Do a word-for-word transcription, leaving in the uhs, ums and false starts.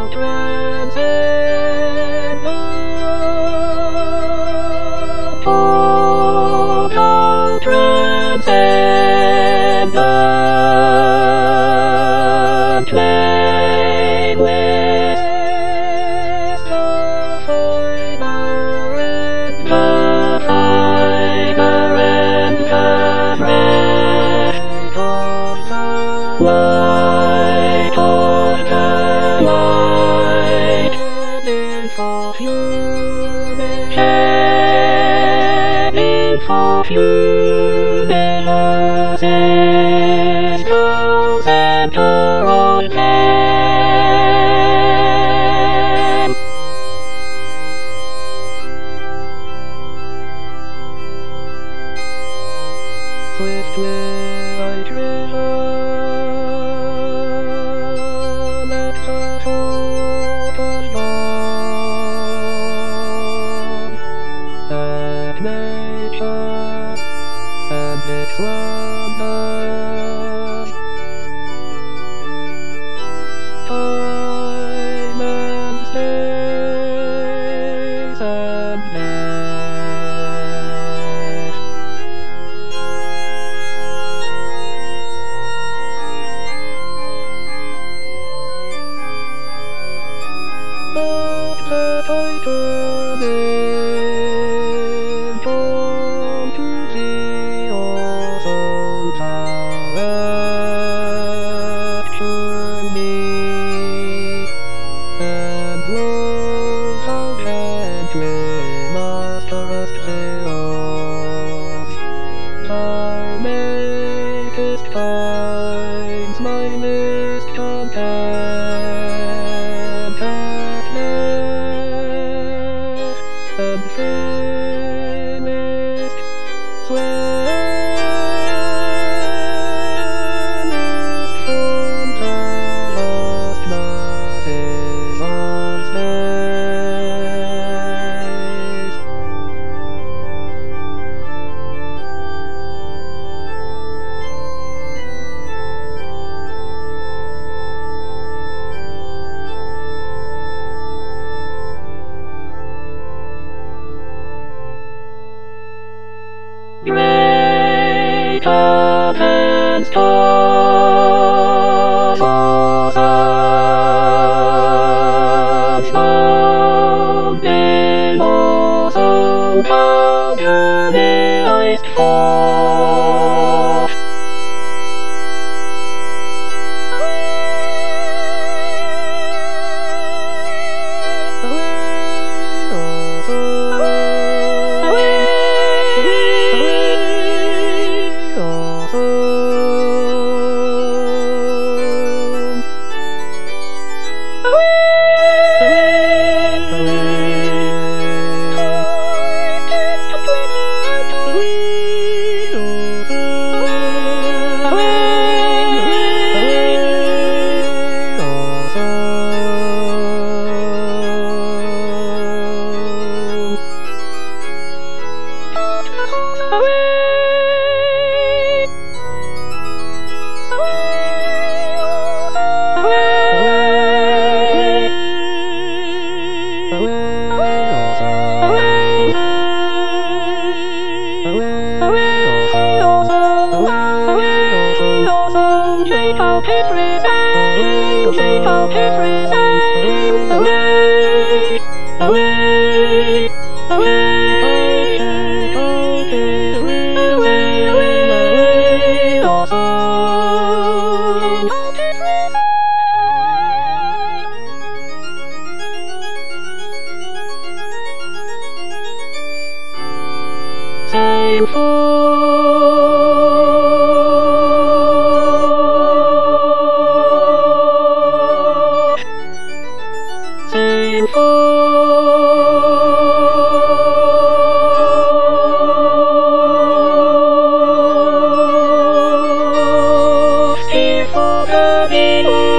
transcend the portal, transcend the plain with the fiber and the fiber and the thread of the light of the light, heading for human, heading for human ancestors enter on them. Swift will I travel at the foot of dawn, at nature and its wonders. Time and space and death. But that I turn in from to the awesome direction me, and lo, how gently masterest thereof, thou makest finds my list content at length, and fillest swellest from the vast masses of space. Greater than stars or suns, bound below, so bound to the iced forth. Sail forth, sail forth, steer for the